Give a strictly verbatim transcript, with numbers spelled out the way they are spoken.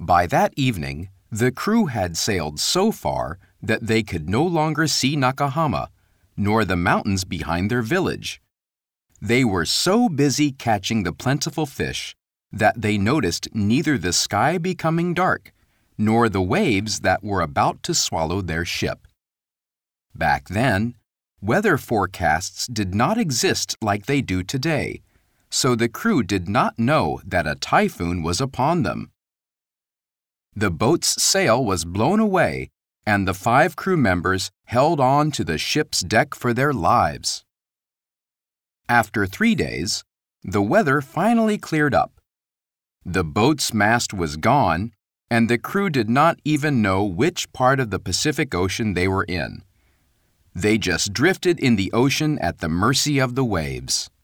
By that evening, the crew had sailed so far that they could no longer see Nakahama, nor the mountains behind their village. They were so busy catching the plentiful fish that they noticed neither the sky becoming dark nor the waves that were about to swallow their ship. Back then, weather forecasts did not exist like they do today, so the crew did not know that a typhoon was upon them. The boat's sail was blown away, and the five crew members held on to the ship's deck for their lives. After three days, the weather finally cleared up. The boat's mast was gone, and the crew did not even know which part of the Pacific Ocean they were in. They just drifted in the ocean at the mercy of the waves.